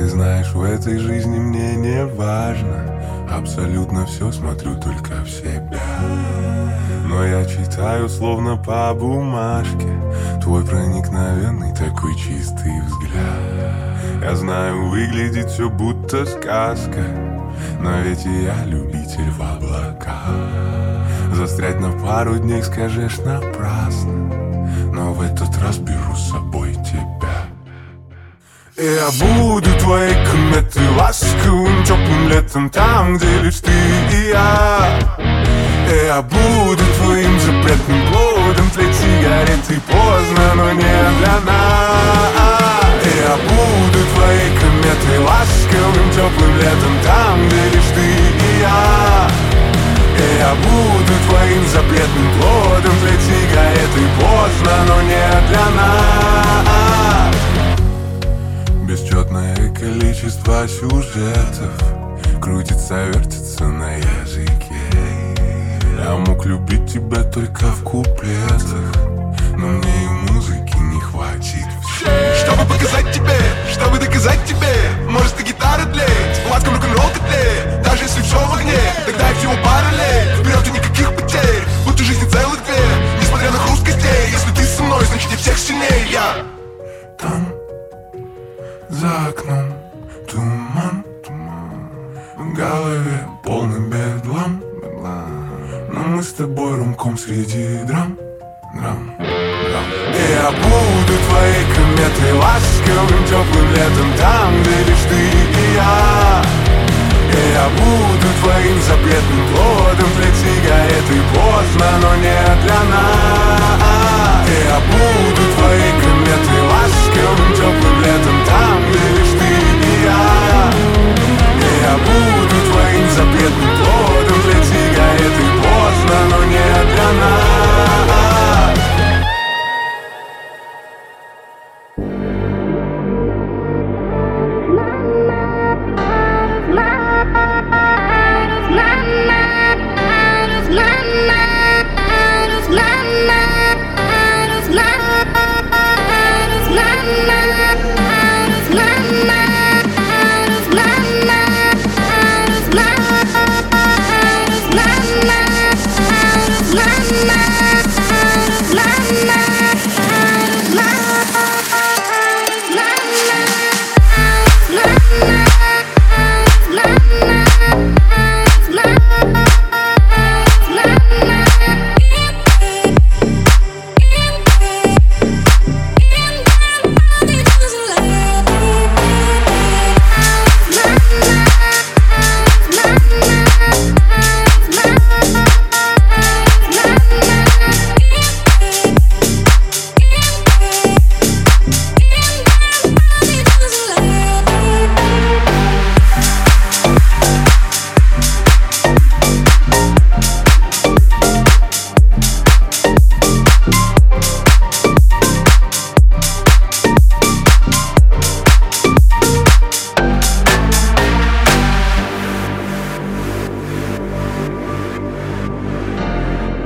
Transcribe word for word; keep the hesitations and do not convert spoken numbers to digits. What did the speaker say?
ты знаешь, в этой жизни мне не важно. Абсолютно все смотрю только в себя. Но я читаю словно по бумажке твой проникновенный такой чистый взгляд. Я знаю, выглядит все будто сказка, но ведь и я любитель в облаках. Застрять на пару дней скажешь напрасно, но в этот раз беру с собой тебя. И я буду твоей кометой, ласковым теплым летом, там, где лишь ты и я. И я буду твоим запретным плодом, тлеть сигареты поздно, но не для нас. И я буду твоей кометой, ласковым теплым летом, там, где лишь ты и я. И я буду твоим запретным плодом, тлеть сигареты поздно, но не для нас. Бесчетное количество сюжетов крутится, вертится на языке. Я мог любить тебя только в куплетах, но мне и музыки не хватит всей. Чтобы показать тебе, чтобы доказать тебе, может и гитара тлеет, в адском рок-н-ролл котле. Даже если все в огне, тогда и всего параллель. Вперед и никаких потерь, будто жизни целых две. Несмотря на хруст костей, если ты со мной, значит я всех сильнее. Я там за окном туман, туман, в голове полный бедлам, бедлам. Но мы с тобой румком среди драм, драм, драм. И я буду твоей кометой, ласковым теплым летом, там, где лишь ты и я. И я буду твоим запретным плодом, тлеть сигареты поздно, но не